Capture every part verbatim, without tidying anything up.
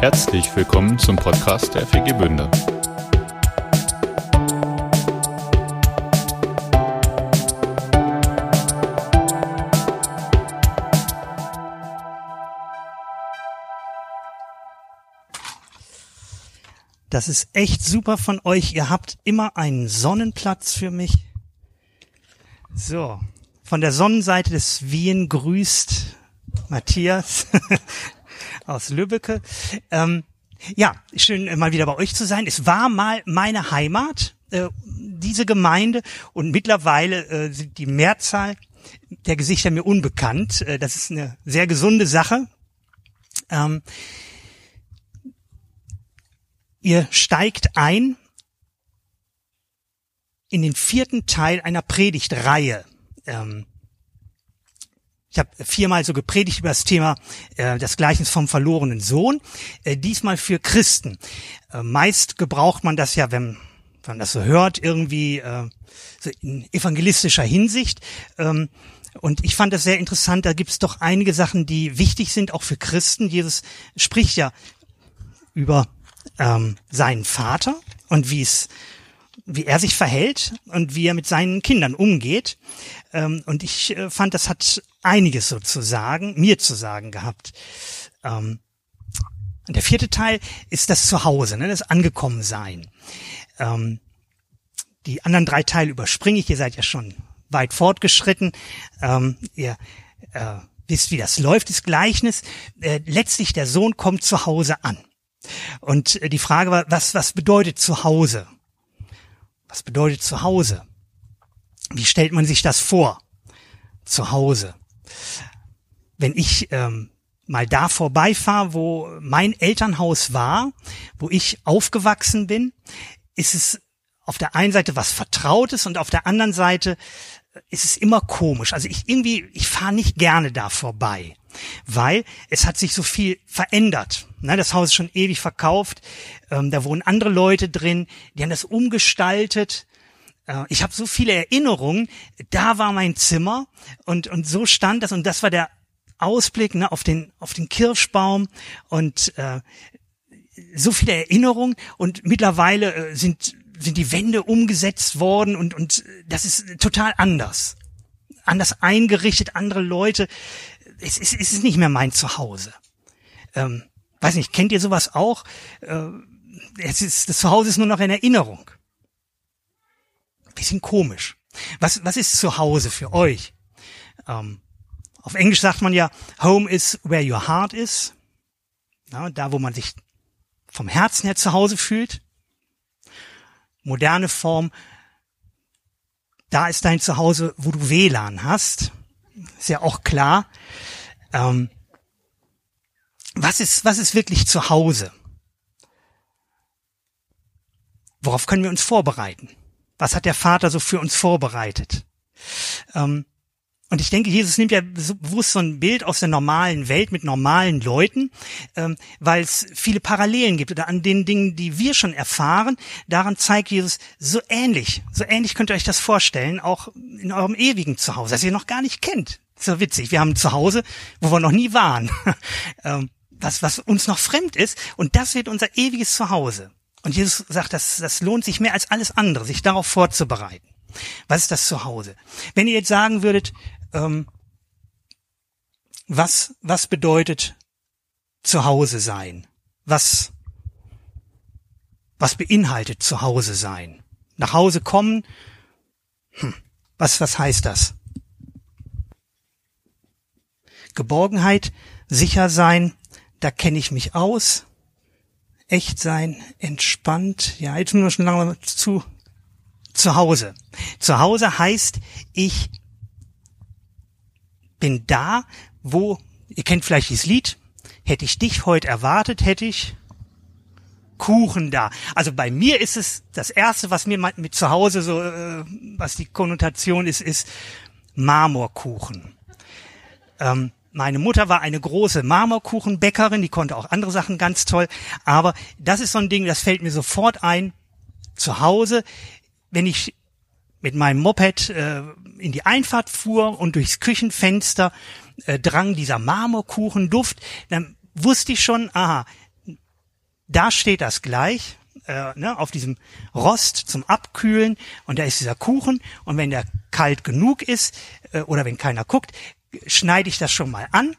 Herzlich willkommen zum Podcast der F E G Bünde. Das ist echt super von euch. Ihr habt immer einen Sonnenplatz für mich. So, von der Sonnenseite des Wien grüßt Matthias aus Lübbecke. Ähm, ja, schön äh, mal wieder bei euch zu sein. Es war mal meine Heimat, äh, diese Gemeinde, und mittlerweile äh, sind die Mehrzahl der Gesichter mir unbekannt. Äh, das ist eine sehr gesunde Sache. Ähm, Ihr steigt ein in den vierten Teil einer Predigtreihe. Ähm, ich habe viermal so gepredigt über das Thema äh, das Gleichnis vom verlorenen Sohn, äh, diesmal für Christen. Äh, meist gebraucht man das ja, wenn, wenn man das so hört, irgendwie äh, so in evangelistischer Hinsicht. Ähm, und ich fand das sehr interessant, da gibt es doch einige Sachen, die wichtig sind, auch für Christen. Jesus spricht ja über ähm, seinen Vater und wie es, wie er sich verhält und wie er mit seinen Kindern umgeht. Ähm, und ich äh, fand, das hat einiges so zu sagen, mir zu sagen gehabt. Ähm, und der vierte Teil ist das Zuhause, ne, das Angekommensein. Ähm, die anderen drei Teile überspringe ich, ihr seid ja schon weit fortgeschritten. Ähm, ihr äh, wisst, wie das läuft, das Gleichnis. Äh, letztlich der Sohn kommt zu Hause an. Und die Frage war, was, was bedeutet zu Hause? Was bedeutet zu Hause? Wie stellt man sich das vor? Zu Hause. Wenn ich ähm, mal da vorbeifahre, wo mein Elternhaus war, wo ich aufgewachsen bin, ist es auf der einen Seite was Vertrautes und auf der anderen Seite ist es immer komisch. Also ich irgendwie, ich fahre nicht gerne da vorbei, weil es hat sich so viel verändert. Ne, das Haus ist schon ewig verkauft, ähm, da wohnen andere Leute drin, die haben das umgestaltet. Äh, ich habe so viele Erinnerungen, da war mein Zimmer und und so stand das, und das war der Ausblick, ne, auf den auf den Kirschbaum, und äh, so viele Erinnerungen, und mittlerweile äh, sind sind die Wände umgesetzt worden, und und das ist total anders. Anders eingerichtet, andere Leute. Es ist, es ist nicht mehr mein Zuhause. Ähm, weiß nicht, kennt ihr sowas auch? Äh, es ist, das Zuhause ist nur noch in Erinnerung. Bisschen komisch. Was, was ist Zuhause für euch? Ähm, auf Englisch sagt man ja, home is where your heart is. Ja, da, wo man sich vom Herzen her zu Hause fühlt. Moderne Form, da ist dein Zuhause, wo du W L A N hast. Ist ja auch klar. Ähm, was ist, was ist wirklich zu Hause? Worauf können wir uns vorbereiten? Was hat der Vater so für uns vorbereitet? Ähm, und ich denke, Jesus nimmt ja so bewusst so ein Bild aus der normalen Welt mit normalen Leuten, ähm, weil es viele Parallelen gibt oder an den Dingen, die wir schon erfahren. Daran zeigt Jesus so ähnlich. So ähnlich könnt ihr euch das vorstellen, auch in eurem ewigen Zuhause, das ihr noch gar nicht kennt. Ist so witzig. Wir haben ein Zuhause, wo wir noch nie waren. ähm, was, was uns noch fremd ist. Und das wird unser ewiges Zuhause. Und Jesus sagt, das, das lohnt sich mehr als alles andere, sich darauf vorzubereiten. Was ist das Zuhause? Wenn ihr jetzt sagen würdet, ähm, was, was bedeutet Zuhause sein? Was, was beinhaltet Zuhause sein? Nach Hause kommen? Hm, was, was heißt das? Geborgenheit, sicher sein, da kenne ich mich aus. Echt sein, entspannt. Ja, jetzt nur schon lange zu zu Hause. Zu Hause heißt, ich bin da, wo, ihr kennt vielleicht dieses Lied, hätte ich dich heute erwartet, hätte ich Kuchen da. Also bei mir ist es das Erste, was mir mit zu Hause so, äh, was die Konnotation ist, ist Marmorkuchen. Ähm, Meine Mutter war eine große Marmorkuchenbäckerin, die konnte auch andere Sachen ganz toll. Aber das ist so ein Ding, das fällt mir sofort ein. Zu Hause, wenn ich mit meinem Moped äh, in die Einfahrt fuhr und durchs Küchenfenster äh, drang dieser Marmorkuchenduft, dann wusste ich schon, aha, da steht das gleich, äh, ne, auf diesem Rost zum Abkühlen und da ist dieser Kuchen und wenn der kalt genug ist äh, oder wenn keiner guckt, schneide ich das schon mal an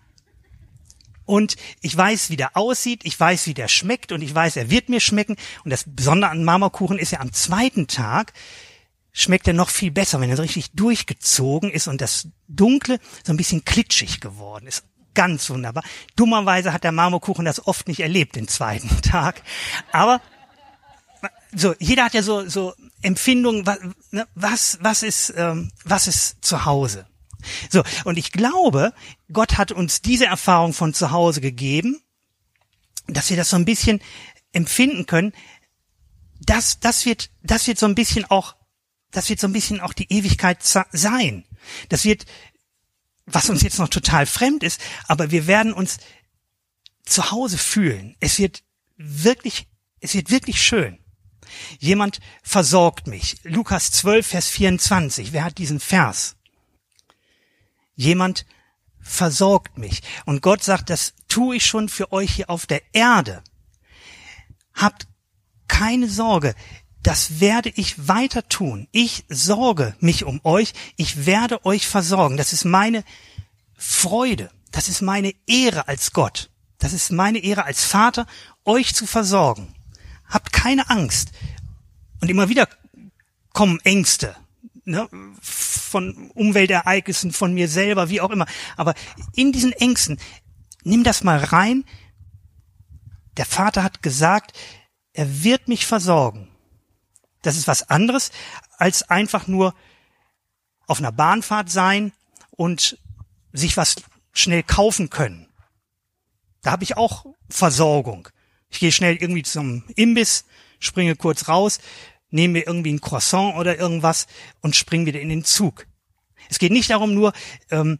und ich weiß, wie der aussieht, ich weiß, wie der schmeckt und ich weiß, er wird mir schmecken und das Besondere an Marmorkuchen ist ja am zweiten Tag schmeckt er noch viel besser, wenn er so richtig durchgezogen ist und das Dunkle so ein bisschen klitschig geworden ist. Ganz wunderbar. Dummerweise hat der Marmorkuchen das oft nicht erlebt, den zweiten Tag. Aber so, jeder hat ja so so Empfindungen, was was, was ist ähm, was ist zu Hause. So, und ich glaube, Gott hat uns diese Erfahrung von zu Hause gegeben, dass wir das so ein bisschen empfinden können. Das das wird das wird so ein bisschen auch das wird so ein bisschen auch die Ewigkeit sein. Das wird, was uns jetzt noch total fremd ist, aber wir werden uns zu Hause fühlen. Es wird wirklich, es wird wirklich schön. Jemand versorgt mich. Lukas zwölf, Vers vierundzwanzig. Wer hat diesen Vers? Jemand versorgt mich. Und Gott sagt, das tue ich schon für euch hier auf der Erde. Habt keine Sorge. Das werde ich weiter tun. Ich sorge mich um euch. Ich werde euch versorgen. Das ist meine Freude. Das ist meine Ehre als Gott. Das ist meine Ehre als Vater, euch zu versorgen. Habt keine Angst. Und immer wieder kommen Ängste, ne, von Umweltereignissen, von mir selber, wie auch immer. Aber in diesen Ängsten, nimm das mal rein. Der Vater hat gesagt, er wird mich versorgen. Das ist was anderes, als einfach nur auf einer Bahnfahrt sein und sich was schnell kaufen können. Da habe ich auch Versorgung. Ich gehe schnell irgendwie zum Imbiss, springe kurz raus, nehme mir irgendwie ein Croissant oder irgendwas und springe wieder in den Zug. Es geht nicht darum nur, ähm,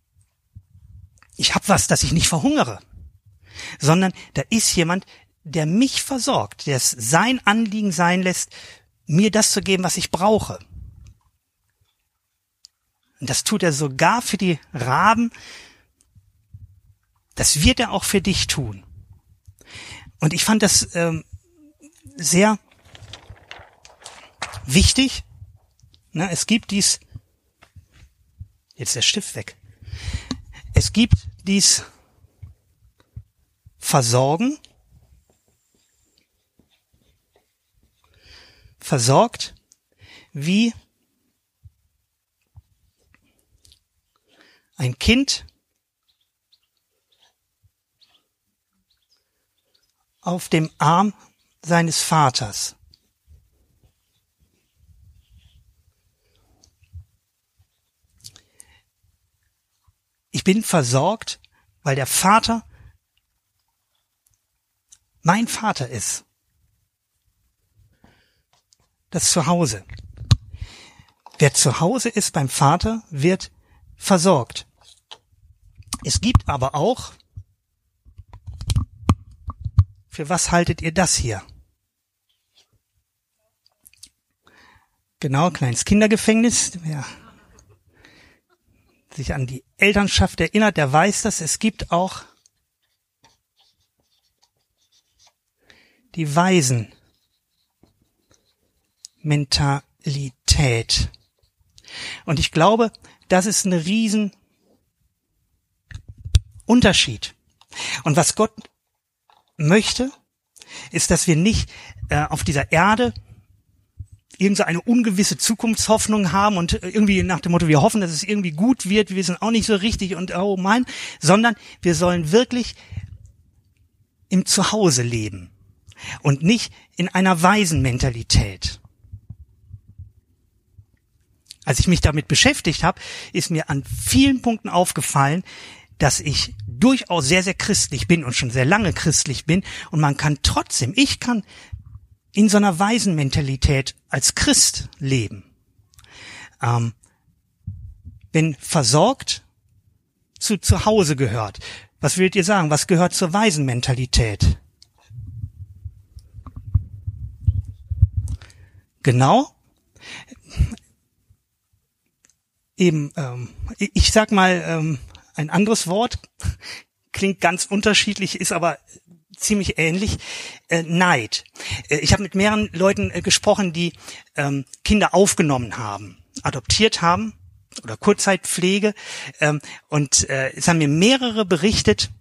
ich habe was, dass ich nicht verhungere, sondern da ist jemand, der mich versorgt, der es sein Anliegen sein lässt, mir das zu geben, was ich brauche. Und das tut er sogar für die Raben. Das wird er auch für dich tun. Und ich fand das ähm, sehr wichtig. Na, es gibt dies, jetzt ist der Stift weg. Es gibt dies Versorgen, versorgt, wie ein Kind auf dem Arm seines Vaters. Ich bin versorgt, weil der Vater mein Vater ist. Das Zuhause. Wer zu Hause ist beim Vater, wird versorgt. Es gibt aber auch, für was haltet ihr das hier? Genau, kleines Kindergefängnis. Wer sich an die Elternschaft erinnert, der weiß das. Es gibt auch die Waisenmentalität. Und ich glaube, das ist ein riesen Unterschied. Und was Gott möchte, ist, dass wir nicht äh, auf dieser Erde irgend so eine ungewisse Zukunftshoffnung haben und irgendwie nach dem Motto, wir hoffen, dass es irgendwie gut wird, wir wissen auch nicht so richtig und oh mein, sondern wir sollen wirklich im Zuhause leben und nicht in einer Waisenmentalität. Als ich mich damit beschäftigt habe, ist mir an vielen Punkten aufgefallen, dass ich durchaus sehr, sehr christlich bin und schon sehr lange christlich bin und man kann trotzdem, ich kann in so einer Waisenmentalität als Christ leben. Ähm, wenn versorgt zu zu Hause gehört, was würdet ihr sagen, was gehört zur Waisenmentalität? Genau. Eben, ähm, ich sag mal, ähm, ein anderes Wort, klingt ganz unterschiedlich, ist aber ziemlich ähnlich. Äh, Neid. Äh, ich habe mit mehreren Leuten äh, gesprochen, die ähm, Kinder aufgenommen haben, adoptiert haben oder Kurzzeitpflege. Ähm, und äh, es haben mir mehrere berichtet,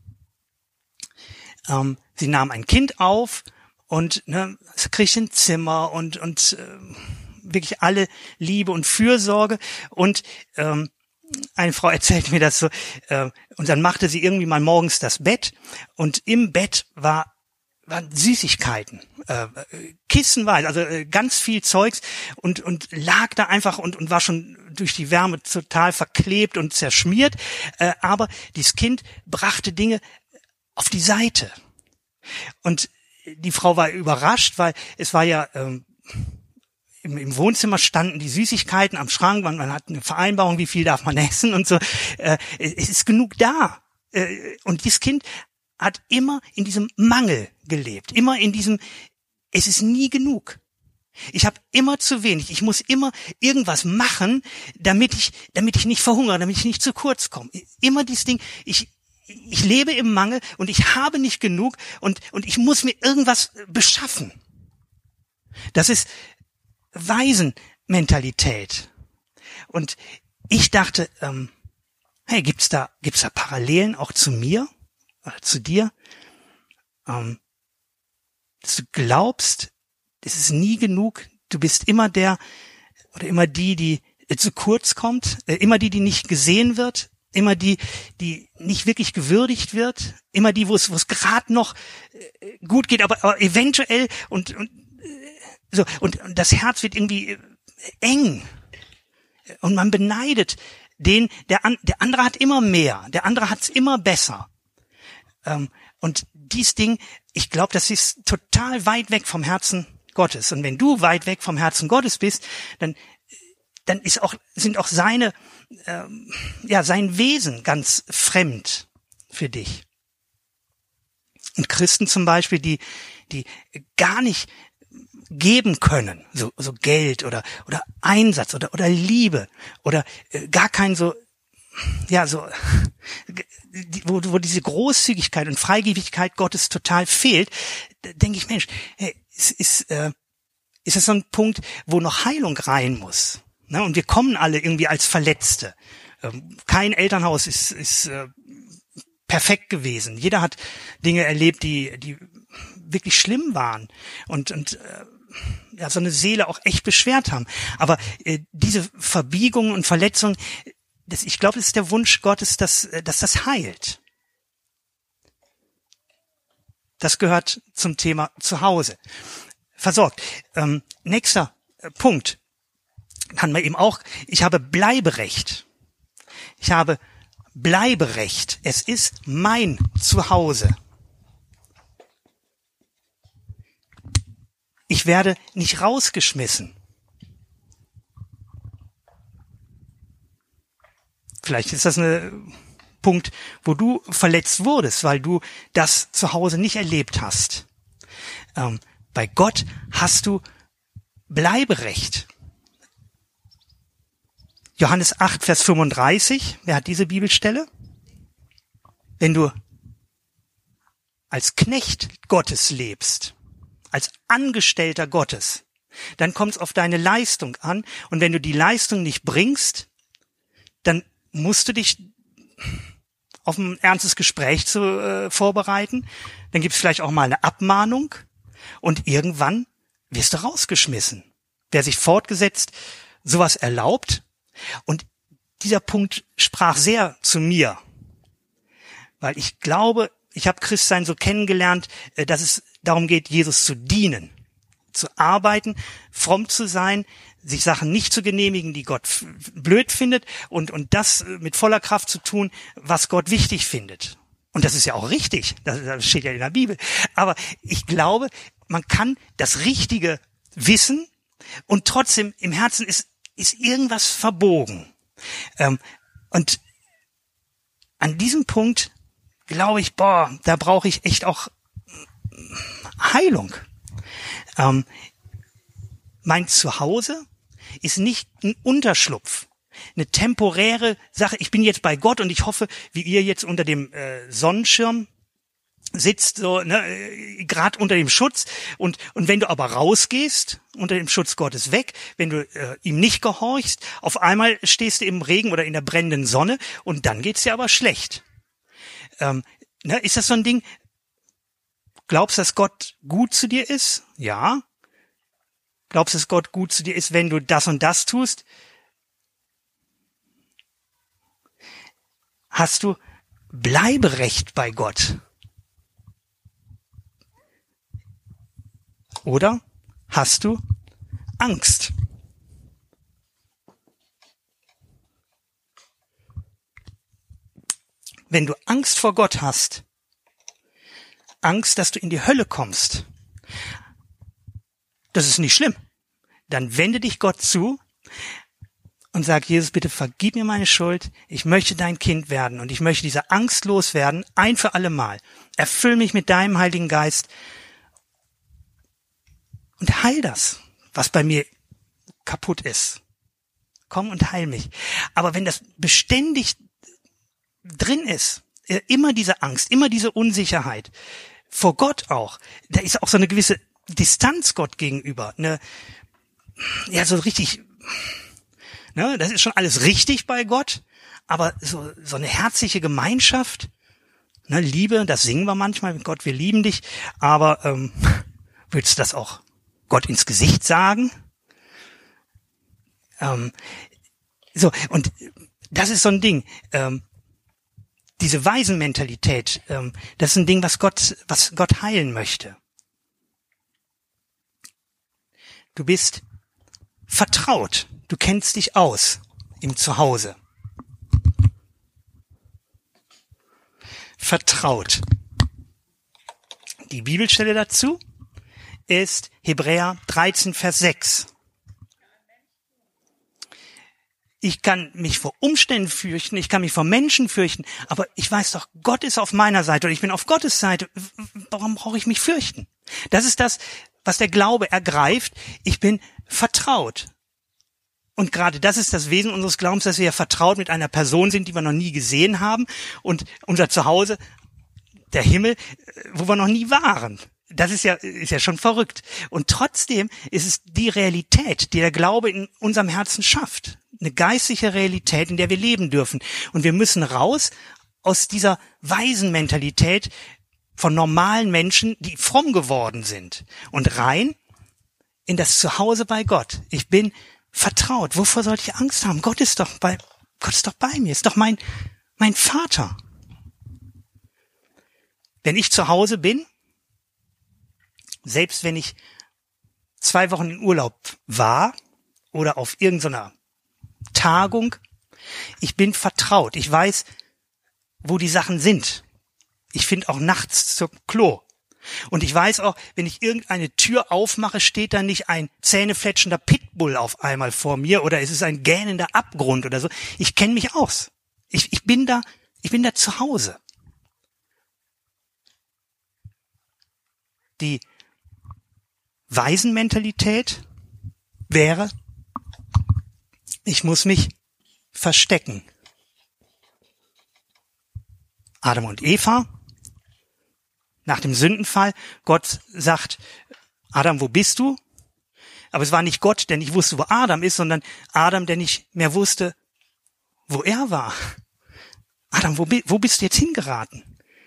ähm, sie nahmen ein Kind auf und ne, es kriegt ein Zimmer und und äh, wirklich alle Liebe und Fürsorge. Und ähm, eine Frau erzählt mir das so, äh, und dann machte sie irgendwie mal morgens das Bett und im Bett war waren Süßigkeiten, äh, kissenweise, also äh, ganz viel Zeugs und und lag da einfach und und war schon durch die Wärme total verklebt und zerschmiert, äh, aber dieses Kind brachte Dinge auf die Seite. Und die Frau war überrascht, weil es war ja ähm, im, im Wohnzimmer standen die Süßigkeiten am Schrank, man, man hat eine Vereinbarung, wie viel darf man essen und so. Äh, es ist genug da. Äh, und dieses Kind hat immer in diesem Mangel gelebt, immer in diesem, es ist nie genug. Ich habe immer zu wenig. Ich muss immer irgendwas machen, damit ich, damit ich nicht verhungere, damit ich nicht zu kurz komme. Immer dieses Ding, ich Ich lebe im Mangel und ich habe nicht genug und, und ich muss mir irgendwas beschaffen. Das ist Waisenmentalität. Und ich dachte, ähm, hey, gibt's da, gibt's da Parallelen auch zu mir oder zu dir? Ähm, dass du glaubst, es ist nie genug, du bist immer der oder immer die, die zu kurz kommt, äh, immer die, die nicht gesehen wird, immer die, die nicht wirklich gewürdigt wird, immer die, wo es, wo es gerade noch äh, gut geht, aber, aber eventuell und, und äh, so und, und das Herz wird irgendwie äh, eng und man beneidet den, der, an, der andere hat immer mehr, der andere hat's immer besser. Ähm, und dies Ding, ich glaube, das ist total weit weg vom Herzen Gottes. Und wenn du weit weg vom Herzen Gottes bist, dann dann ist auch, sind auch seine, ähm, ja, sein Wesen ganz fremd für dich. Und Christen zum Beispiel, die, die gar nicht geben können, so, so Geld oder, oder Einsatz oder, oder Liebe oder äh, gar kein so, ja, so, die, wo, wo diese Großzügigkeit und Freigebigkeit Gottes total fehlt, denke ich, Mensch, hey, ist, ist, äh, ist das so ein Punkt, wo noch Heilung rein muss? Ne, und wir kommen alle irgendwie als Verletzte. Ähm, kein Elternhaus ist, ist äh, perfekt gewesen. Jeder hat Dinge erlebt, die, die wirklich schlimm waren und, und äh, ja, so eine Seele auch echt beschwert haben. Aber äh, diese Verbiegungen und Verletzungen, das, ich glaube, das ist der Wunsch Gottes, dass, dass das heilt. Das gehört zum Thema Zuhause. Versorgt. Ähm, nächster äh, Punkt. Kann man eben auch, ich habe Bleiberecht. Ich habe Bleiberecht. Es ist mein Zuhause. Ich werde nicht rausgeschmissen. Vielleicht ist das ein Punkt, wo du verletzt wurdest, weil du das zu Hause nicht erlebt hast. Ähm, bei Gott hast du Bleiberecht. Johannes acht, Vers fünfunddreißig. Wer hat diese Bibelstelle? Wenn du als Knecht Gottes lebst, als Angestellter Gottes, dann kommt es auf deine Leistung an. Und wenn du die Leistung nicht bringst, dann musst du dich auf ein ernstes Gespräch zu, äh, vorbereiten. Dann gibt es vielleicht auch mal eine Abmahnung. Und irgendwann wirst du rausgeschmissen. Wer sich fortgesetzt sowas erlaubt. Und dieser Punkt sprach sehr zu mir, weil ich glaube, ich habe Christsein so kennengelernt, dass es darum geht, Jesus zu dienen, zu arbeiten, fromm zu sein, sich Sachen nicht zu genehmigen, die Gott f- blöd findet und und das mit voller Kraft zu tun, was Gott wichtig findet. Und das ist ja auch richtig, das, das steht ja in der Bibel. Aber ich glaube, man kann das Richtige wissen und trotzdem im Herzen ist ist irgendwas verbogen. Ähm, und an diesem Punkt glaube ich, boah, da brauche ich echt auch Heilung. Ähm, mein Zuhause ist nicht ein Unterschlupf, eine temporäre Sache. Ich bin jetzt bei Gott und ich hoffe, wie ihr jetzt unter dem äh, Sonnenschirm sitzt so, ne, gerade unter dem Schutz und und wenn du aber rausgehst unter dem Schutz Gottes weg, wenn du äh, ihm nicht gehorchst, auf einmal stehst du im Regen oder in der brennenden Sonne und dann geht's dir aber schlecht. Ähm, ne, ist das so ein Ding? Glaubst du, dass Gott gut zu dir ist? Ja. Glaubst du, dass Gott gut zu dir ist, wenn du das und das tust? Hast du Bleiberecht bei Gott? Oder hast du Angst? Wenn du Angst vor Gott hast, Angst, dass du in die Hölle kommst, das ist nicht schlimm. Dann wende dich Gott zu und sag, Jesus, bitte vergib mir meine Schuld. Ich möchte dein Kind werden und ich möchte diese Angst loswerden, ein für alle Mal. Erfüll mich mit deinem Heiligen Geist und heil das, was bei mir kaputt ist. Komm und heil mich. Aber wenn das beständig drin ist, immer diese Angst, immer diese Unsicherheit, vor Gott auch, da ist auch so eine gewisse Distanz Gott gegenüber, eine, ja, so richtig, ne, das ist schon alles richtig bei Gott, aber so, so eine herzliche Gemeinschaft, ne, Liebe, das singen wir manchmal, Gott, wir lieben dich, aber ähm, willst du das auch Gott ins Gesicht sagen? Ähm, so, und das ist so ein Ding, ähm, diese Waisenmentalität, ähm, das ist ein Ding, was Gott, was Gott heilen möchte. Du bist vertraut, du kennst dich aus im Zuhause. Vertraut. Die Bibelstelle dazu ist Hebräer dreizehn, Vers sechs. Ich kann mich vor Umständen fürchten, ich kann mich vor Menschen fürchten, aber ich weiß doch, Gott ist auf meiner Seite und ich bin auf Gottes Seite. Warum brauche ich mich fürchten? Das ist das, was der Glaube ergreift. Ich bin vertraut. Und gerade das ist das Wesen unseres Glaubens, dass wir ja vertraut mit einer Person sind, die wir noch nie gesehen haben und unser Zuhause, der Himmel, wo wir noch nie waren. Das ist ja, ist ja schon verrückt. Und trotzdem ist es die Realität, die der Glaube in unserem Herzen schafft. Eine geistliche Realität, in der wir leben dürfen. Und wir müssen raus aus dieser Waisenmentalität von normalen Menschen, die fromm geworden sind. Und rein in das Zuhause bei Gott. Ich bin vertraut. Wovor sollte ich Angst haben? Gott ist doch bei, Gott ist doch bei mir. Ist doch mein, mein Vater. Wenn ich zu Hause bin, selbst wenn ich zwei Wochen in Urlaub war oder auf irgendeiner Tagung, ich bin vertraut. Ich weiß, wo die Sachen sind. Ich finde auch nachts zum Klo. Und ich weiß auch, wenn ich irgendeine Tür aufmache, steht da nicht ein zähnefletschender Pitbull auf einmal vor mir oder es ist ein gähnender Abgrund oder so. Ich kenne mich aus. Ich, ich bin da, ich bin da zu Hause. Die Waisenmentalität wäre, ich muss mich verstecken. Adam und Eva, nach dem Sündenfall, Gott sagt, Adam, wo bist du? Aber es war nicht Gott, der nicht wusste, wo Adam ist, sondern Adam, der nicht mehr wusste, wo er war. Adam, wo, wo bist du jetzt hingeraten?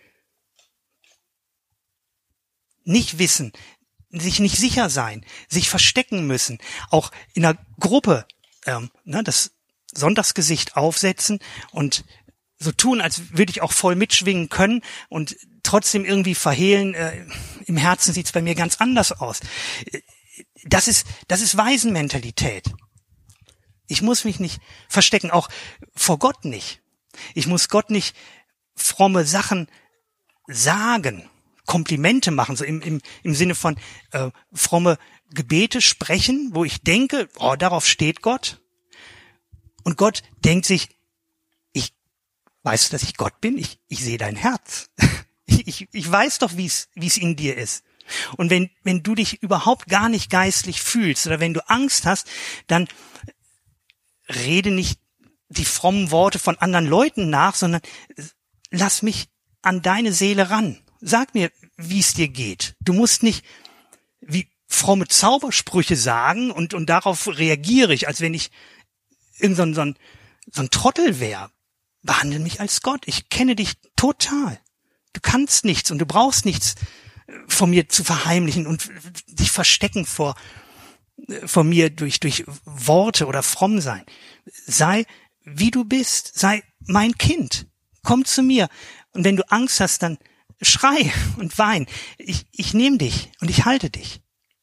Nicht wissen, sich nicht sicher sein, sich verstecken müssen, auch in einer Gruppe ähm, ne, das Sonntagsgesicht aufsetzen und so tun, als würde ich auch voll mitschwingen können und trotzdem irgendwie verhehlen, äh, im Herzen sieht's bei mir ganz anders aus. Das ist, das ist Waisenmentalität. Ich muss mich nicht verstecken, auch vor Gott nicht. Ich muss Gott nicht fromme Sachen sagen, Komplimente machen, so im, im, im Sinne von äh, fromme Gebete sprechen, wo ich denke, oh, darauf steht Gott. Und Gott denkt sich, ich weißt du, dass ich Gott bin? Ich, ich sehe dein Herz. Ich, ich, ich weiß doch, wie es wie es in dir ist. Und wenn wenn du dich überhaupt gar nicht geistlich fühlst oder wenn du Angst hast, dann rede nicht die frommen Worte von anderen Leuten nach, sondern lass mich an deine Seele ran. Sag mir, wie es dir geht. Du musst nicht wie fromme Zaubersprüche sagen und, und darauf reagiere ich, als wenn ich irgend so ein, so ein, so ein Trottel wäre. Behandle mich als Gott. Ich kenne dich total. Du kannst nichts und du brauchst nichts von mir zu verheimlichen und dich verstecken vor, vor mir durch, durch Worte oder fromm sein. Sei, wie du bist. Sei mein Kind. Komm zu mir. Und wenn du Angst hast, dann schrei und wein. Ich, ich nehme dich und ich halte dich.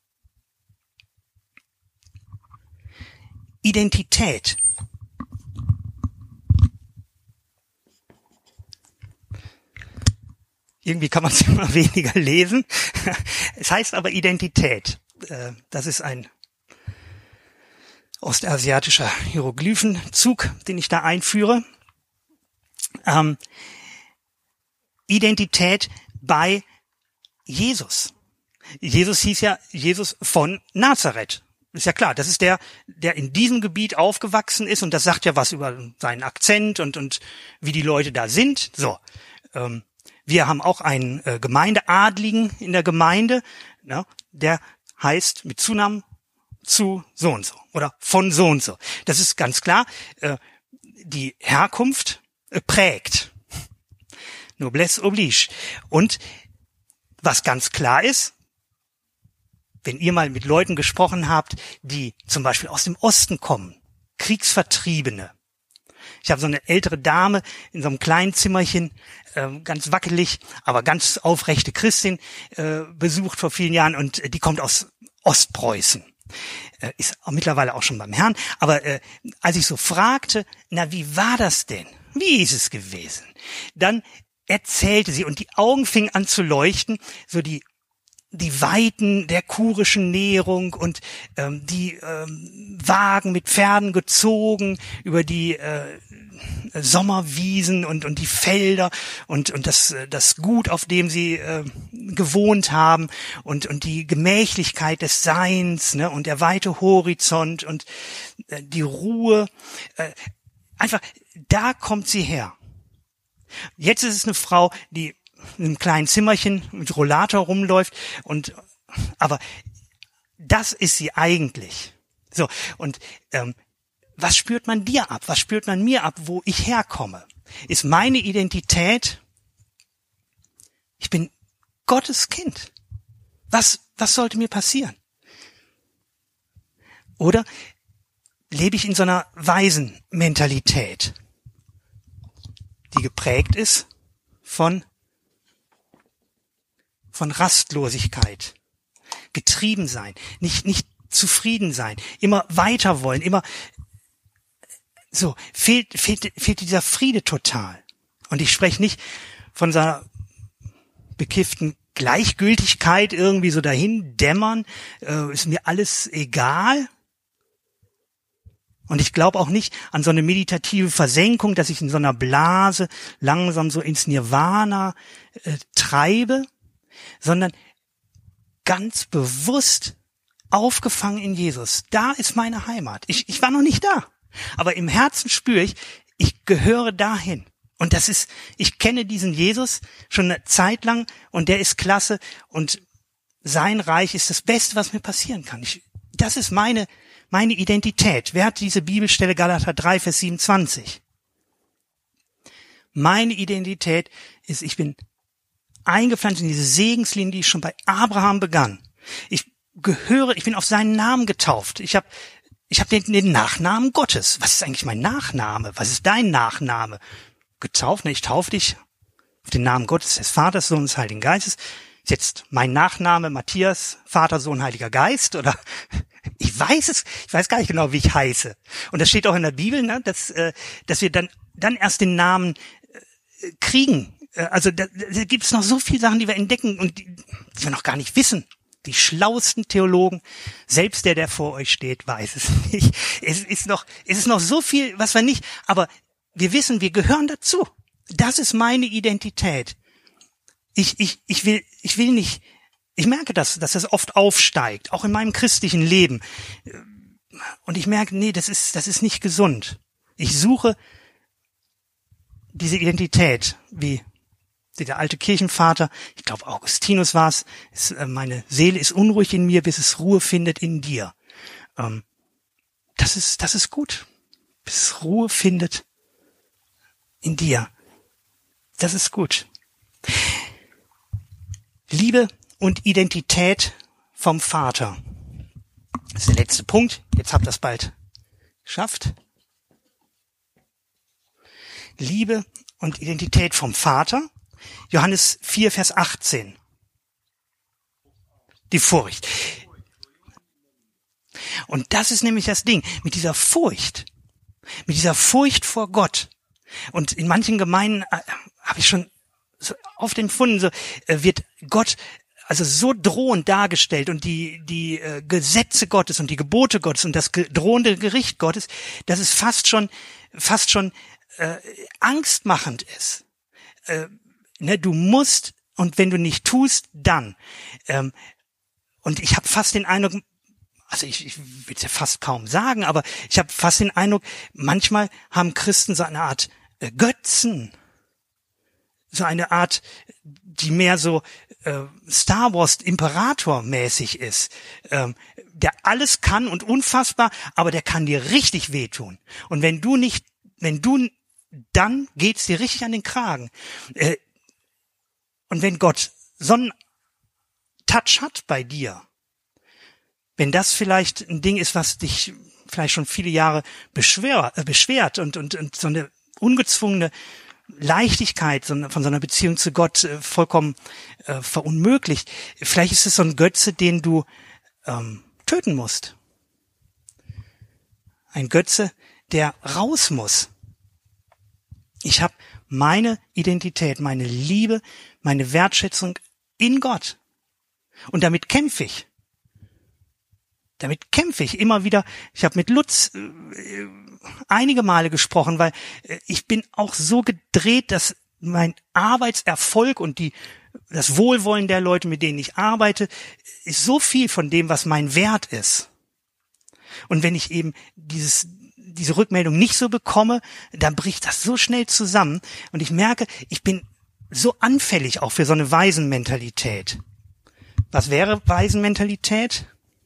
Identität. Irgendwie kann man es immer weniger lesen. Es heißt aber Identität. Das ist ein ostasiatischer Hieroglyphenzug, den ich da einführe. Ähm, Identität bei Jesus. Jesus hieß ja Jesus von Nazareth. Ist ja klar, das ist der, der in diesem Gebiet aufgewachsen ist und das sagt ja was über seinen Akzent und und wie die Leute da sind. So, ähm, wir haben auch einen äh, Gemeindeadligen in der Gemeinde, ne, der heißt mit Zunamen zu so und so oder von so und so. Das ist ganz klar. Äh, die Herkunft äh, prägt. Noblesse oblige. Und was ganz klar ist, wenn ihr mal mit Leuten gesprochen habt, die zum Beispiel aus dem Osten kommen, Kriegsvertriebene. Ich habe so eine ältere Dame in so einem kleinen Zimmerchen, äh, ganz wackelig, aber ganz aufrechte Christin, äh, besucht vor vielen Jahren und äh, die kommt aus Ostpreußen. Äh, ist auch mittlerweile auch schon beim Herrn. Aber äh, als ich so fragte, na, wie war das denn? Wie ist es gewesen? Dann erzählte sie und die Augen fingen an zu leuchten, so die die Weiten der kurischen Nährung und ähm, die ähm, Wagen mit Pferden gezogen über die äh, Sommerwiesen und und die Felder und und das das Gut, auf dem sie äh, gewohnt haben und und die Gemächlichkeit des Seins, ne, und der weite Horizont und äh, die Ruhe, äh, einfach da kommt sie her. Jetzt ist es eine Frau, die in einem kleinen Zimmerchen mit Rollator rumläuft und aber das ist sie eigentlich. So, und ähm, was spürt man dir ab? Was spürt man mir ab, wo ich herkomme? Ist meine Identität, ich bin Gottes Kind. Was was sollte mir passieren? Oder lebe ich in so einer Waisenmentalität, die geprägt ist von von Rastlosigkeit, getrieben sein, nicht nicht zufrieden sein, immer weiter wollen, immer so fehlt fehlt fehlt dieser Friede total. Und ich spreche nicht von so einer bekifften Gleichgültigkeit, irgendwie so dahin dämmern, äh, ist mir alles egal. Und ich glaube auch nicht an so eine meditative Versenkung, dass ich in so einer Blase langsam so ins Nirvana äh, treibe, sondern ganz bewusst aufgefangen in Jesus. Da ist meine Heimat. Ich, ich war noch nicht da, aber im Herzen spüre ich, ich gehöre dahin. Und das ist, ich kenne diesen Jesus schon eine Zeit lang und der ist klasse und sein Reich ist das Beste, was mir passieren kann. Ich, das ist meine, meine Identität. Wer hat diese Bibelstelle Galater drei, Vers siebenundzwanzig? Meine Identität ist, ich bin eingepflanzt in diese Segenslinie, die schon bei Abraham begann. Ich gehöre, ich bin auf seinen Namen getauft. Ich habe ich hab den, den Nachnamen Gottes. Was ist eigentlich mein Nachname? Was ist dein Nachname? Getauft, ne, ich taufe dich auf den Namen Gottes, des Vaters, Sohnes, Heiligen Geistes. Ist jetzt mein Nachname Matthias, Vater, Sohn, Heiliger Geist? Oder ich weiß es, ich weiß gar nicht genau, wie ich heiße. Und das steht auch in der Bibel, ne, dass, äh, dass wir dann, dann erst den Namen äh, kriegen. Also da, da gibt es noch so viele Sachen, die wir entdecken und die, die wir noch gar nicht wissen. Die schlauesten Theologen, selbst der, der vor euch steht, weiß es nicht. Es ist noch, es ist noch so viel, was wir nicht, aber wir wissen, wir gehören dazu. Das ist meine Identität. Ich, ich, ich will, ich will nicht, ich merke das, dass das oft aufsteigt, auch in meinem christlichen Leben. Und ich merke, nee, das ist, das ist nicht gesund. Ich suche diese Identität, wie der alte Kirchenvater, ich glaube Augustinus war es, meine Seele ist unruhig in mir, bis es Ruhe findet in dir. Ähm, das ist, das ist gut. Bis es Ruhe findet in dir. Das ist gut. Liebe und Identität vom Vater. Das ist der letzte Punkt. Jetzt habt ihr das bald geschafft. Liebe und Identität vom Vater. Johannes vier, Vers achtzehn. Die Furcht. Und das ist nämlich das Ding. Mit dieser Furcht, mit dieser Furcht vor Gott. Und in manchen Gemeinden äh, habe ich schon so oft empfunden, so äh, wird Gott also so drohend dargestellt und die die äh, Gesetze Gottes und die Gebote Gottes und das ge- drohende Gericht Gottes, dass es fast schon fast schon äh, angstmachend ist. Äh, ne, du musst, und wenn du nicht tust, dann. Ähm, und ich habe fast den Eindruck, also ich, ich will es ja fast kaum sagen, aber ich habe fast den Eindruck, manchmal haben Christen so eine Art äh, Götzen, so eine Art, die mehr so äh, Star Wars Imperator mäßig ist, ähm, der alles kann und unfassbar, aber der kann dir richtig wehtun. Und wenn du nicht, wenn du, dann geht's dir richtig an den Kragen. Äh, und wenn Gott so einen Touch hat bei dir, wenn das vielleicht ein Ding ist, was dich vielleicht schon viele Jahre beschwer, äh, beschwert und, und, und so eine ungezwungene Leichtigkeit von so einer Beziehung zu Gott äh, vollkommen äh, verunmöglicht. Vielleicht ist es so ein Götze, den du ähm, töten musst. Ein Götze, der raus muss. Ich habe meine Identität, meine Liebe, meine Wertschätzung in Gott. Und damit kämpfe ich. Damit kämpfe ich immer wieder. Ich habe mit Lutz äh, einige Male gesprochen, weil äh, ich bin auch so gedreht, dass mein Arbeitserfolg und die das Wohlwollen der Leute, mit denen ich arbeite, ist so viel von dem, was mein Wert ist. Und wenn ich eben dieses diese Rückmeldung nicht so bekomme, dann bricht das so schnell zusammen. Und ich merke, ich bin so anfällig auch für so eine Waisenmentalität. Was wäre Waisenmentalität?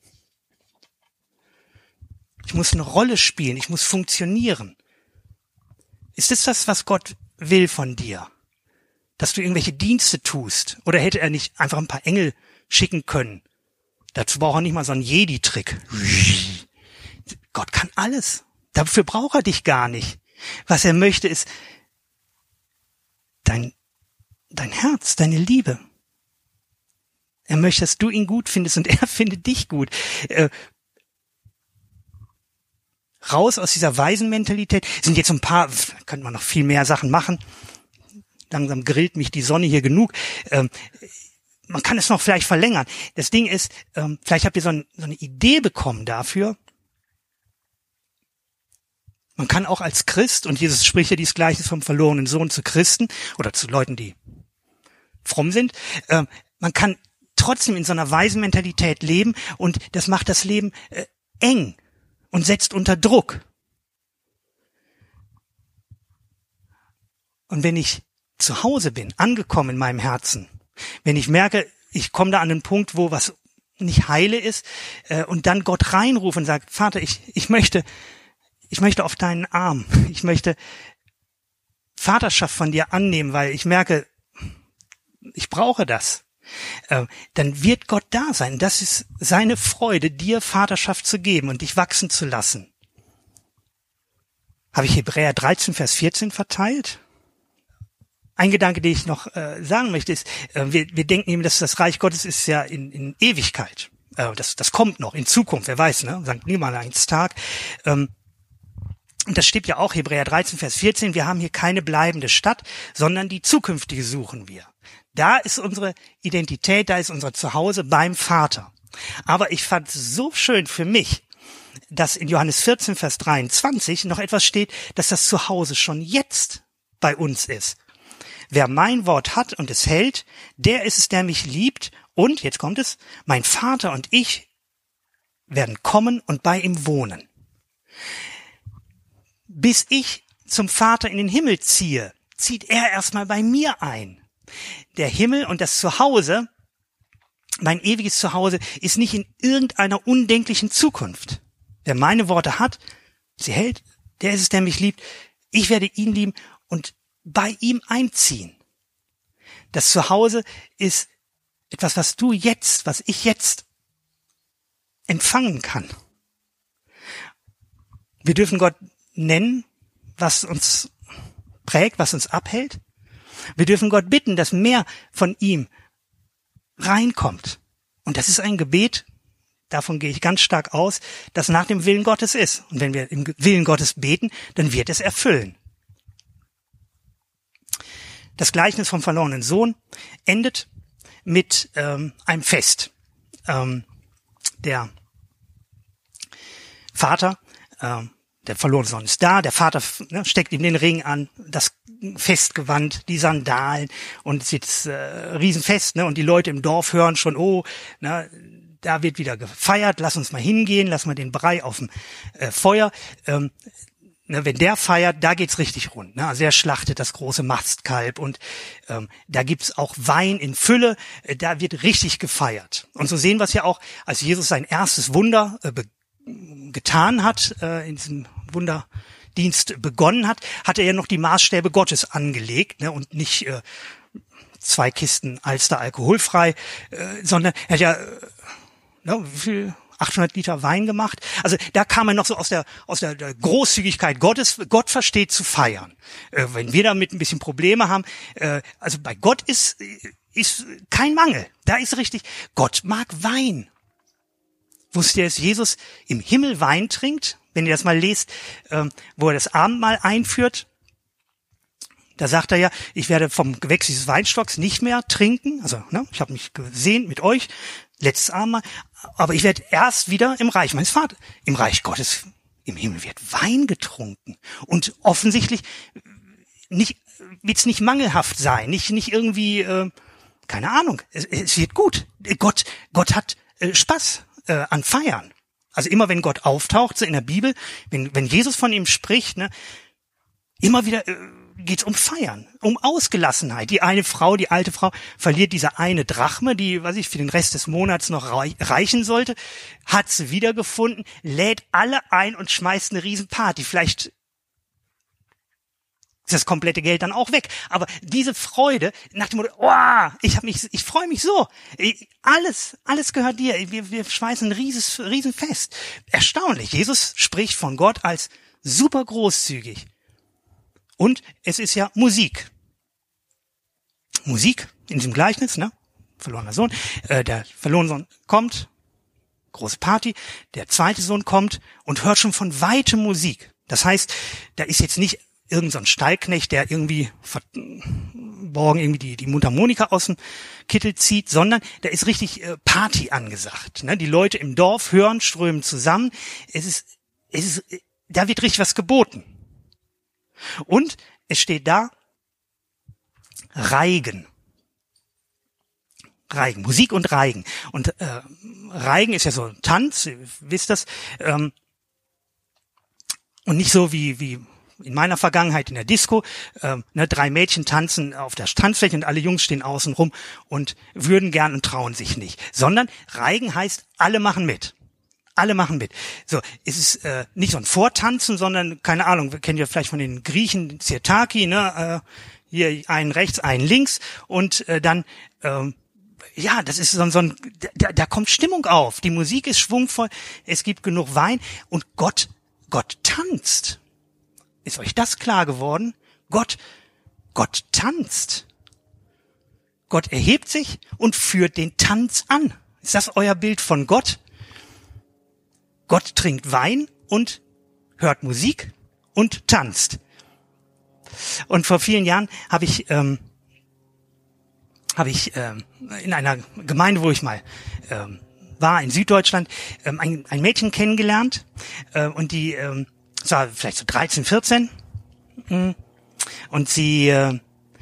Ich muss eine Rolle spielen, ich muss funktionieren. Ist es das, was Gott will von dir? Dass du irgendwelche Dienste tust? Oder hätte er nicht einfach ein paar Engel schicken können? Dazu braucht er nicht mal so einen Jedi-Trick. Gott kann alles. Dafür braucht er dich gar nicht. Was er möchte, ist dein, dein Herz, deine Liebe. Er möchte, dass du ihn gut findest und er findet dich gut. Äh, raus aus dieser Waisenmentalität. Sind jetzt so ein paar, könnte man noch viel mehr Sachen machen. Langsam grillt mich die Sonne hier genug. Ähm, man kann es noch vielleicht verlängern. Das Ding ist, ähm, vielleicht habt ihr so, ein, so eine Idee bekommen dafür. Man kann auch als Christ, und Jesus spricht ja dies Gleiches vom verlorenen Sohn zu Christen oder zu Leuten, die fromm sind, äh, man kann trotzdem in so einer Waisenmentalität leben und das macht das Leben äh, eng und setzt unter Druck. Und wenn ich zu Hause bin, angekommen in meinem Herzen, wenn ich merke, ich komme da an einen Punkt, wo was nicht heile ist, äh, und dann Gott reinrufe und sagt, Vater, ich, ich möchte Ich möchte auf deinen Arm. Ich möchte Vaterschaft von dir annehmen, weil ich merke, ich brauche das. Äh, dann wird Gott da sein. Das ist seine Freude, dir Vaterschaft zu geben und dich wachsen zu lassen. Habe ich Hebräer dreizehn, Vers vierzehn verteilt? Ein Gedanke, den ich noch äh, sagen möchte, ist, äh, wir, wir denken eben, dass das Reich Gottes ist ja in, in Ewigkeit. Äh, das, das kommt noch in Zukunft, wer weiß, ne? Sankt Nimmerleins Tag. Ähm, Und das steht ja auch, Hebräer dreizehn, Vers vierzehn, wir haben hier keine bleibende Stadt, sondern die zukünftige suchen wir. Da ist unsere Identität, da ist unser Zuhause beim Vater. Aber ich fand es so schön für mich, dass in Johannes vierzehn, Vers dreiundzwanzig noch etwas steht, dass das Zuhause schon jetzt bei uns ist. Wer mein Wort hat und es hält, der ist es, der mich liebt. Und, jetzt kommt es, mein Vater und ich werden kommen und bei ihm wohnen. Bis ich zum Vater in den Himmel ziehe, zieht er erstmal bei mir ein. Der Himmel und das Zuhause, mein ewiges Zuhause, ist nicht in irgendeiner undenklichen Zukunft. Wer meine Worte hat, sie hält, der ist es, der mich liebt. Ich werde ihn lieben und bei ihm einziehen. Das Zuhause ist etwas, was du jetzt, was ich jetzt empfangen kann. Wir dürfen Gott nennen, was uns prägt, was uns abhält. Wir dürfen Gott bitten, dass mehr von ihm reinkommt. Und das ist ein Gebet, davon gehe ich ganz stark aus, das nach dem Willen Gottes ist. Und wenn wir im Willen Gottes beten, dann wird es erfüllen. Das Gleichnis vom verlorenen Sohn endet mit ähm, einem Fest. Ähm, der Vater, ähm, der verlorene Sohn ist da, der Vater ne, steckt ihm den Ring an, das Festgewand, die Sandalen und es ist jetzt äh, Riesenfest, ne? Und die Leute im Dorf hören schon, oh, na, da wird wieder gefeiert, lass uns mal hingehen, lass mal den Brei auf dem äh, Feuer. Ähm, ne, wenn der feiert, da geht's richtig rund. Ne? Also er schlachtet das große Mastkalb und ähm, da gibt's auch Wein in Fülle, äh, da wird richtig gefeiert. Und so sehen wir es ja auch, als Jesus sein erstes Wunder äh, be- getan hat, äh, in diesem Wunderdienst begonnen hat, hat er ja noch die Maßstäbe Gottes angelegt, ne, und nicht äh, zwei Kisten Alster alkoholfrei, äh, sondern er hat ja, äh, ne, wie viel, achthundert Liter Wein gemacht. Also da kam er noch so aus der aus der, der Großzügigkeit Gottes. Gott versteht zu feiern. Äh, wenn wir damit ein bisschen Probleme haben, äh, also bei Gott ist ist kein Mangel. Da ist richtig. Gott mag Wein. Wusst ihr, dass Jesus im Himmel Wein trinkt? Wenn ihr das mal lest, ähm, wo er das Abendmahl einführt, da sagt er ja, ich werde vom Gewächs dieses Weinstocks nicht mehr trinken. Also, ne, ich habe mich gesehen mit euch, letztes Abendmahl, aber ich werde erst wieder im Reich meines Vaters, im Reich Gottes, im Himmel wird Wein getrunken. Und offensichtlich nicht, wird's nicht mangelhaft sein, nicht nicht irgendwie, äh, keine Ahnung. Es, es wird gut. Gott, Gott hat äh, Spaß äh, an Feiern. Also immer wenn Gott auftaucht, so in der Bibel, wenn wenn Jesus von ihm spricht, ne, immer wieder äh, geht's um Feiern, um Ausgelassenheit. Die eine Frau, die alte Frau, verliert diese eine Drachme, die, was ich, für den Rest des Monats noch reichen sollte, hat sie wiedergefunden, lädt alle ein und schmeißt eine Riesenparty. Vielleicht ist das komplette Geld dann auch weg. Aber diese Freude nach dem Motto, oh, ich hab mich, ich freue mich so. Ich, alles, alles gehört dir. Wir, wir schmeißen ein rieses, Riesenfest. Erstaunlich. Jesus spricht von Gott als super großzügig. Und es ist ja Musik. Musik in diesem Gleichnis, ne? Verlorener Sohn. Äh, der verlorene Sohn kommt, große Party. Der zweite Sohn kommt und hört schon von weitem Musik. Das heißt, da ist jetzt nicht irgend so ein Stallknecht, der irgendwie verborgen irgendwie die, die Mundharmonika aus dem Kittel zieht, sondern da ist richtig äh, Party angesagt. Ne? Die Leute im Dorf hören, strömen zusammen. Es ist, es ist, da wird richtig was geboten. Und es steht da, Reigen. Reigen, Musik und Reigen. Und äh, Reigen ist ja so ein Tanz, ihr wisst das. Ähm, und nicht so wie wie in meiner Vergangenheit in der Disco, ähm, ne, drei Mädchen tanzen auf der Tanzfläche und alle Jungs stehen außen rum und würden gern und trauen sich nicht. Sondern Reigen heißt, alle machen mit. Alle machen mit. So, es ist äh, nicht so ein Vortanzen, sondern, keine Ahnung, wir kennen ja vielleicht von den Griechen Sirtaki, ne, äh, hier einen rechts, einen links und äh, dann, ähm, ja, das ist so, so ein, da, da kommt Stimmung auf. Die Musik ist schwungvoll, es gibt genug Wein und Gott, Gott tanzt. Ist euch das klar geworden? Gott, Gott tanzt. Gott erhebt sich und führt den Tanz an. Ist das euer Bild von Gott? Gott trinkt Wein und hört Musik und tanzt. Und vor vielen Jahren habe ich ähm, habe ich ähm, in einer Gemeinde, wo ich mal ähm, war in Süddeutschland, ähm, ein, ein Mädchen kennengelernt äh, und die ähm, es war vielleicht so dreizehn, vierzehn und sie äh,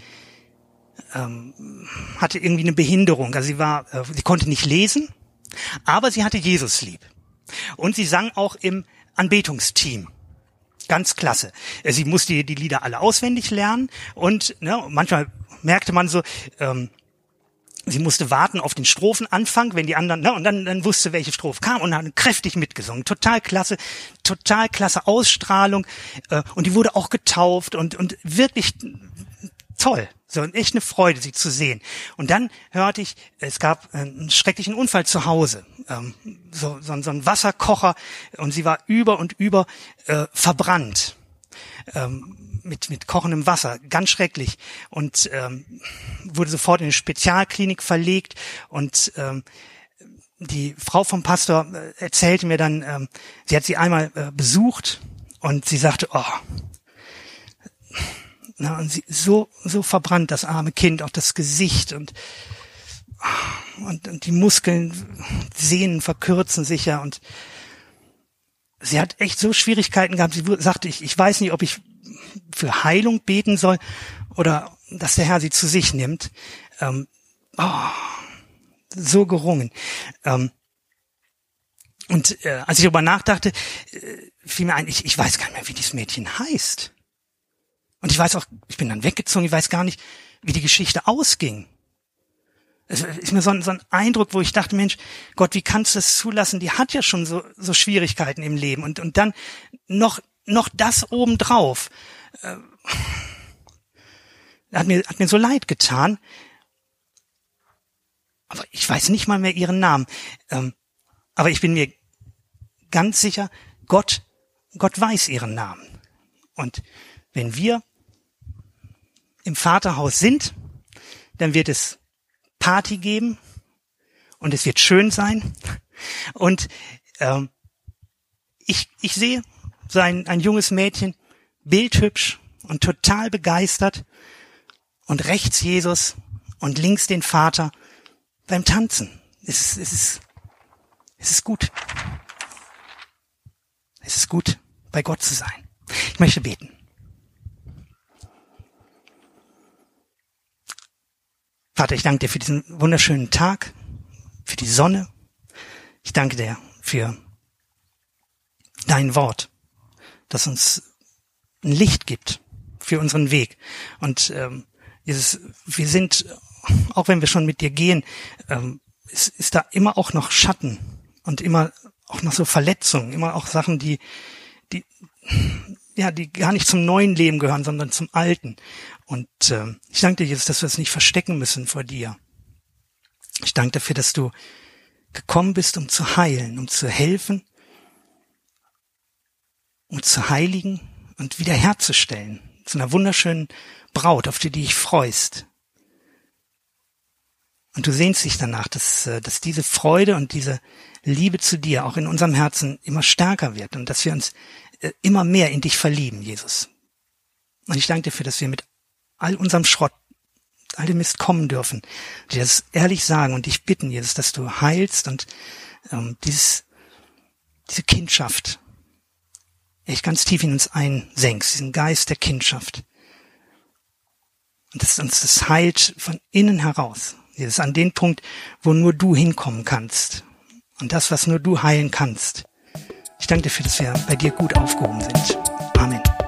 ähm, hatte irgendwie eine Behinderung. Also sie war, äh, sie konnte nicht lesen, aber sie hatte Jesus lieb. Und sie sang auch im Anbetungsteam. Ganz klasse. Sie musste die Lieder alle auswendig lernen und ne, manchmal merkte man so, ähm, sie musste warten auf den Strophenanfang, wenn die anderen, ne, und dann, dann wusste, welche Strophe kam und hat kräftig mitgesungen. Total klasse, total klasse Ausstrahlung, äh, und die wurde auch getauft und, und wirklich toll. So, echt eine Freude, sie zu sehen. Und dann hörte ich, es gab einen schrecklichen Unfall zu Hause. Ähm, so, so, so ein Wasserkocher und sie war über und über äh, verbrannt. Ähm, mit mit kochendem Wasser, ganz schrecklich, und ähm, wurde sofort in eine Spezialklinik verlegt, und ähm, die Frau vom Pastor äh, erzählte mir dann, ähm, sie hat sie einmal äh, besucht und sie sagte, oh, na, und sie so so verbrannt, das arme Kind, auch das Gesicht, und und, und die Muskeln, Sehnen verkürzen sich ja, und sie hat echt so Schwierigkeiten gehabt. Sie sagte, ich, ich weiß nicht, ob ich für Heilung beten soll oder dass der Herr sie zu sich nimmt. Ähm, oh, so gerungen. Ähm, und äh, als ich darüber nachdachte, äh, fiel mir ein, ich, ich weiß gar nicht mehr, wie dieses Mädchen heißt. Und ich weiß auch, ich bin dann weggezogen, ich weiß gar nicht, wie die Geschichte ausging. Es ist mir so ein, so ein Eindruck, wo ich dachte, Mensch, Gott, wie kannst du das zulassen? Die hat ja schon so, so Schwierigkeiten im Leben, und, und dann noch, noch das obendrauf. Äh, hat mir, hat mir so leid getan. Aber ich weiß nicht mal mehr ihren Namen. Ähm, aber ich bin mir ganz sicher, Gott, Gott weiß ihren Namen. Und wenn wir im Vaterhaus sind, dann wird es Party geben und es wird schön sein, und ähm, ich ich sehe so ein, ein junges Mädchen, bildhübsch und total begeistert, und rechts Jesus und links den Vater beim Tanzen. Es ist, es ist, es ist gut. Es ist gut, bei Gott zu sein. Ich möchte beten. Vater, ich danke dir für diesen wunderschönen Tag, für die Sonne. Ich danke dir für dein Wort, das uns ein Licht gibt für unseren Weg. Und ähm, Jesus, wir sind, auch wenn wir schon mit dir gehen, ähm, ist, ist da immer auch noch Schatten und immer auch noch so Verletzungen, immer auch Sachen, die, die, ja, die gar nicht zum neuen Leben gehören, sondern zum alten. Und äh, ich danke dir, Jesus, dass wir es nicht verstecken müssen vor dir. Ich danke dafür, dass du gekommen bist, um zu heilen, um zu helfen, um zu heiligen und wiederherzustellen. Zu einer wunderschönen Braut, auf die du dich freust. Und du sehnst dich danach, dass, dass diese Freude und diese Liebe zu dir auch in unserem Herzen immer stärker wird und dass wir uns immer mehr in dich verlieben, Jesus. Und ich danke dir dafür, dass wir mit all unserem Schrott, all dem Mist kommen dürfen, dir das ehrlich sagen und dich bitten, Jesus, dass du heilst und ähm, dieses, diese Kindschaft echt ganz tief in uns einsenkst, diesen Geist der Kindschaft. Und dass uns das heilt von innen heraus. Jesus, an den Punkt, wo nur du hinkommen kannst. Und das, was nur du heilen kannst. Ich danke dir dafür, dass wir bei dir gut aufgehoben sind. Amen.